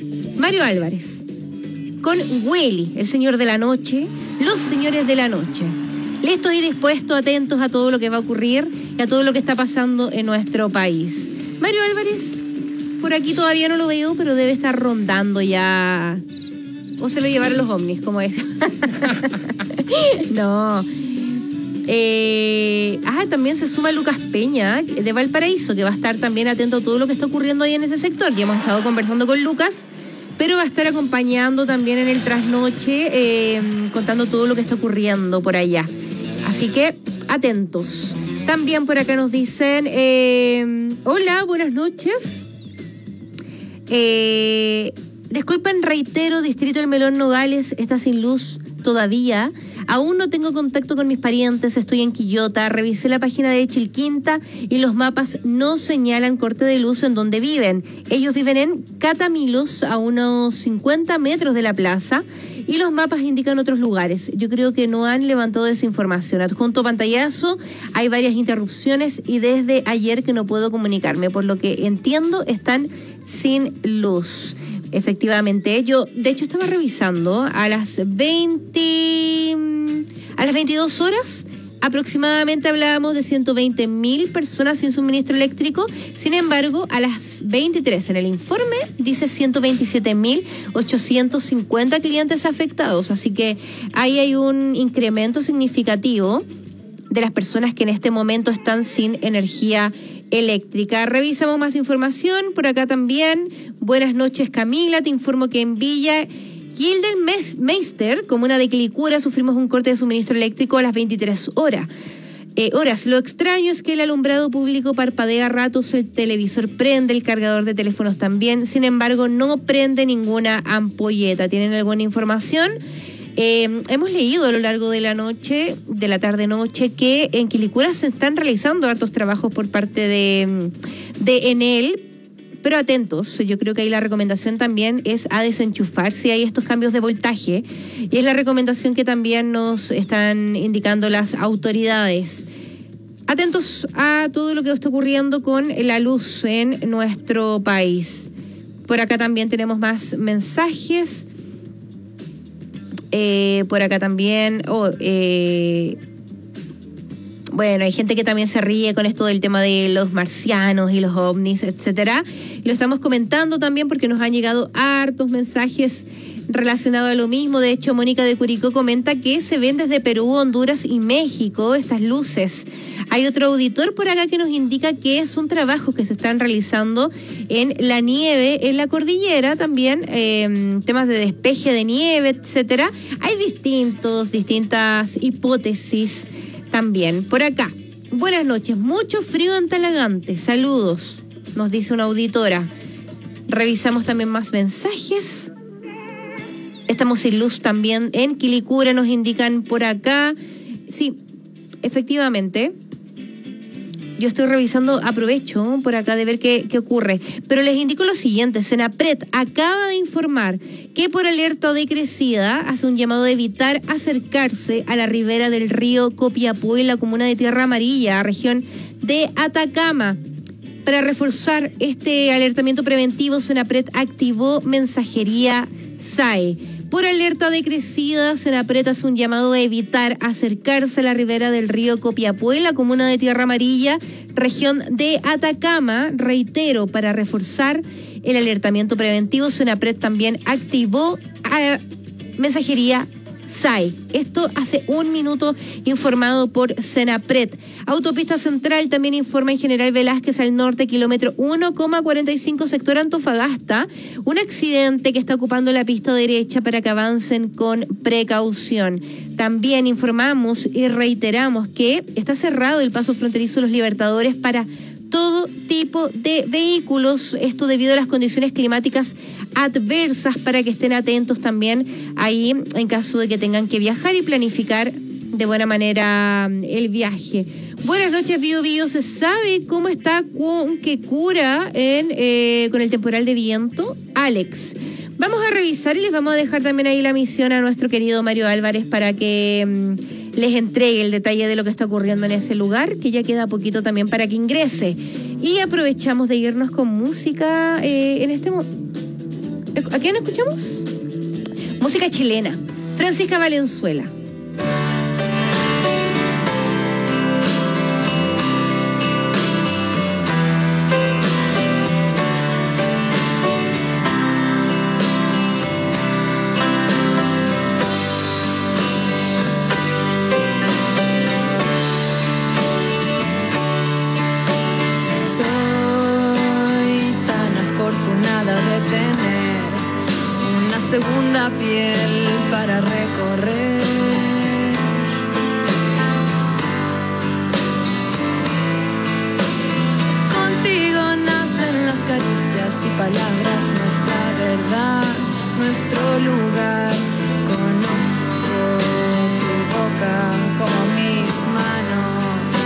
con Welly, el señor de la noche, los señores de la noche. Listos y dispuestos, atentos a todo lo que va a ocurrir y a todo lo que está pasando en nuestro país. Mario Álvarez, por aquí todavía no lo veo, pero debe estar rondando ya. O se lo llevaron los ovnis, como decía. No. También se suma Lucas Peña de Valparaíso, que va a estar también atento a todo lo que está ocurriendo ahí en ese sector. Ya hemos estado conversando con Lucas, pero va a estar acompañando también en el trasnoche, contando todo lo que está ocurriendo por allá. Así que atentos. También por acá nos dicen, hola, buenas noches. Disculpen, reitero, Distrito del Melón Nogales está sin luz todavía. Aún no tengo contacto con mis parientes, estoy en Quillota, revisé la página de Chilquinta y los mapas no señalan corte de luz en donde viven. Ellos viven en Catamilos, a unos 50 metros de la plaza, y los mapas indican otros lugares. Yo creo que no han levantado esa información. Adjunto pantallazo, hay varias interrupciones y desde ayer que no puedo comunicarme, por lo que entiendo están sin luz. Efectivamente, yo de hecho estaba revisando a las 22 horas aproximadamente hablábamos de 120.000 personas sin suministro eléctrico. Sin embargo, a las 23 en el informe dice 127.850 clientes afectados, así que ahí hay un incremento significativo de las personas que en este momento están sin energía eléctrica. Revisamos más información por acá también. Buenas noches, Camila, te informo que en Villa Gildenmeister, comuna de Quilicura, sufrimos un corte de suministro eléctrico a las 23 horas. Lo extraño es que el alumbrado público parpadea a ratos, el televisor prende, el cargador de teléfonos también, sin embargo no prende ninguna ampolleta. ¿Tienen alguna información? Hemos leído a lo largo de la noche, de la tarde-noche, que en Quilicura se están realizando hartos trabajos por parte de Enel, pero atentos, yo creo que ahí la recomendación también es a desenchufar si hay estos cambios de voltaje, y es la recomendación que también nos están indicando las autoridades. Atentos a todo lo que está ocurriendo con la luz en nuestro país. Por acá también tenemos más mensajes. Por acá también, bueno, hay gente que también se ríe con esto del tema de los marcianos y los ovnis, etcétera. Lo estamos comentando también porque nos han llegado hartos mensajes relacionados a lo mismo. De hecho, Mónica de Curicó comenta que se ven desde Perú, Honduras y México estas luces. Hay otro auditor por acá que nos indica que son trabajos que se están realizando en la nieve, en la cordillera también, temas de despeje de nieve, etcétera. Hay distintas hipótesis también. Por acá, buenas noches, mucho frío en Talagante, saludos, nos dice una auditora. Revisamos también más mensajes. Estamos sin luz también en Quilicura, nos indican por acá. Sí, efectivamente. Yo estoy revisando, aprovecho por acá de ver qué ocurre. Pero les indico lo siguiente, Senapred acaba de informar que por alerta decrecida hace un llamado de evitar acercarse a la ribera del río Copiapó en la comuna de Tierra Amarilla, región de Atacama. Para reforzar este alertamiento preventivo, Senapred activó mensajería SAE. Por alerta decrecida, Senapred hace un llamado a evitar acercarse a la ribera del río Copiapó, en la comuna de Tierra Amarilla, región de Atacama. Reitero, para reforzar el alertamiento preventivo, Senapred también activó mensajería SAE. Esto hace un minuto, informado por Senapred. Autopista Central también informa en General Velázquez al norte, kilómetro 1,45, sector Antofagasta, un accidente que está ocupando la pista derecha para que avancen con precaución. También informamos y reiteramos que está cerrado el paso fronterizo Los Libertadores para todo tipo de vehículos, esto debido a las condiciones climáticas adversas, para que estén atentos también ahí en caso de que tengan que viajar y planificar de buena manera el viaje. Buenas noches, Bio Bio. ¿Se sabe cómo está Quilicura con el temporal de viento? Alex, vamos a revisar y les vamos a dejar también ahí la misión a nuestro querido Mario Álvarez para que les entregue el detalle de lo que está ocurriendo en ese lugar, que ya queda poquito también para que ingrese. Y aprovechamos de irnos con música en este momento. ¿A quién escuchamos? Música chilena. Francisca Valenzuela. Segunda piel para recorrer. Contigo nacen las caricias y palabras, nuestra verdad, nuestro lugar. Conozco tu boca como mis manos.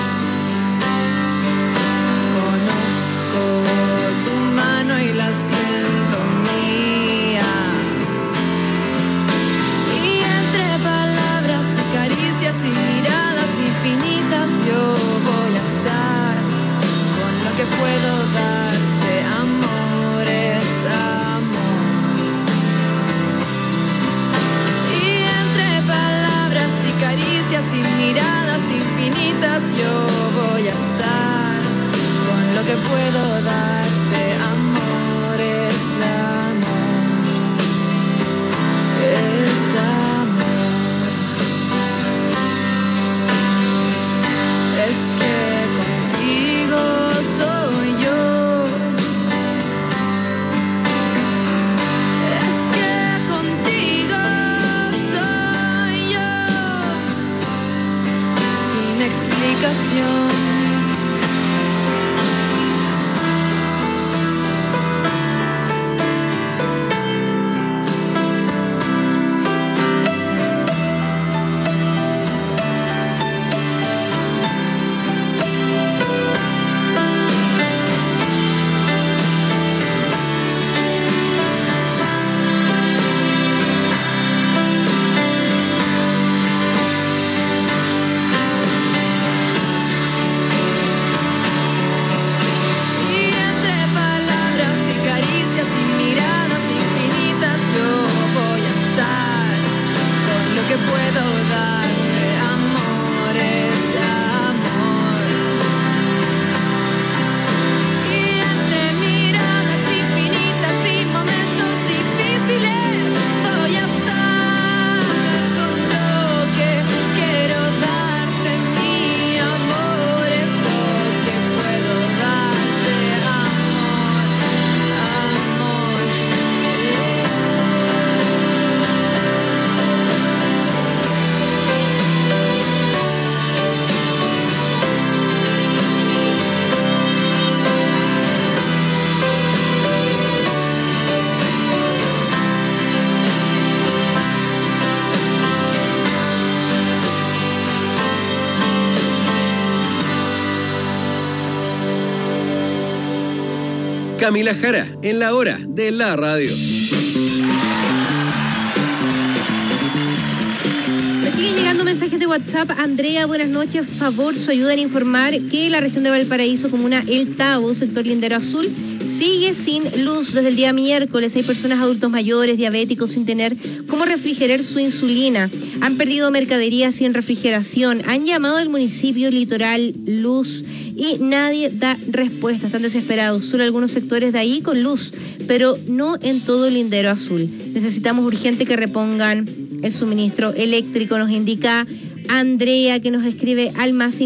Conozco tu mano y la siento mía. Y miradas infinitas yo voy a estar con lo que puedo darte. Amor es amor. Y entre palabras y caricias y miradas infinitas yo voy a estar con lo que puedo darte. Amor es amor. Es amor. Es que contigo soy yo. Es que contigo soy yo. Sin explicación. Camila Jara, en la hora de la radio. Siguen llegando mensajes de WhatsApp. Andrea, buenas noches. Favor, su ayuda en informar que la región de Valparaíso, comuna El Tabo, sector Lindero Azul, sigue sin luz desde el día miércoles. Hay personas adultos mayores, diabéticos, sin tener cómo refrigerar su insulina. Han perdido mercadería sin refrigeración. Han llamado al municipio Litoral Luz y nadie da respuesta. Están desesperados. Solo algunos sectores de ahí con luz, pero no en todo el Lindero Azul. Necesitamos urgente que repongan el suministro eléctrico, nos indica Andrea, que nos escribe al más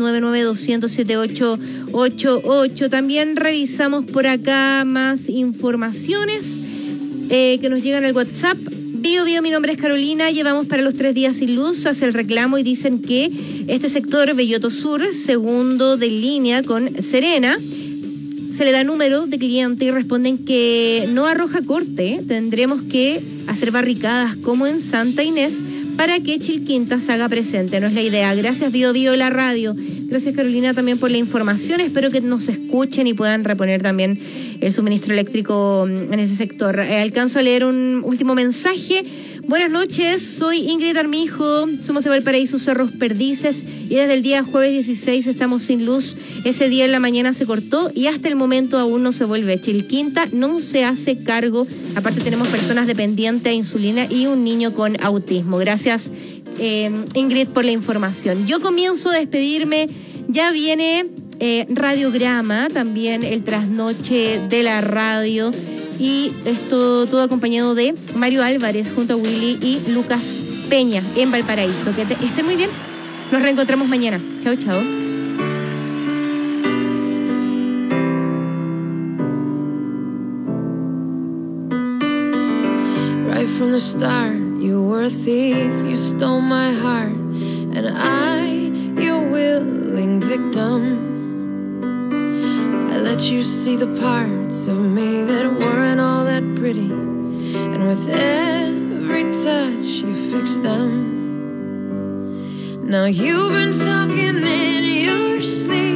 569-9200-7888. También revisamos por acá más informaciones que nos llegan al WhatsApp. Bio, mi nombre es Carolina, llevamos para los 3 días sin luz, hace el reclamo y dicen que este sector, Belloto Sur, segundo de línea con Serena, se le da número de cliente y responden que no arroja corte. Tendremos que hacer barricadas como en Santa Inés para que Chilquinta se haga presente. No es la idea. Gracias, Bio la radio. Gracias, Carolina, también por la información. Espero que nos escuchen y puedan reponer también el suministro eléctrico en ese sector. Alcanzo a leer un último mensaje. Buenas noches, soy Ingrid Armijo, somos de Valparaíso, Cerros Perdices, y desde el día jueves 16 estamos sin luz. Ese día en la mañana se cortó y hasta el momento aún no se vuelve. Chilquinta no se hace cargo. Aparte tenemos personas dependientes de insulina y un niño con autismo. Gracias, Ingrid, por la información. Yo comienzo a despedirme. Ya viene Radiograma, también el trasnoche de la radio. Y esto todo acompañado de Mario Álvarez junto a Willy y Lucas Peña en Valparaíso. Que estén muy bien. Nos reencontramos mañana. Chao, chao. Right from the start, you were a thief, you stole my heart, and I, your willing victim. I let you see the parts of me that weren't all that pretty, and with every touch you fixed them. Now you've been talking in your sleep.